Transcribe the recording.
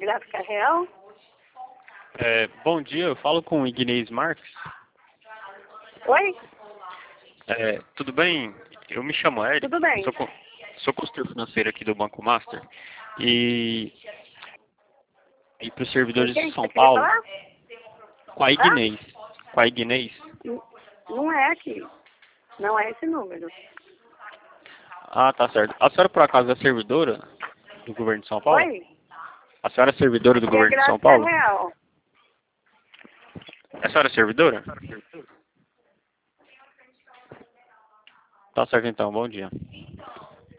Gráfica Real? Bom dia, eu falo com o Ignez Marques. Oi? Tudo bem? Eu me chamo Eric. Tudo bem. Sou consultor financeiro aqui do Banco Master. E para os servidores Quem de que São você queria Paulo, falar? com a Ignez. Com a Ignez. Não é aqui. Não é esse número. Ah, tá certo. A senhora, por acaso, é servidora do governo de São Paulo? Oi? A senhora é servidora do Aqui é governo de São Gráfica Paulo? Real. A senhora é servidora? Tá certo então, bom dia.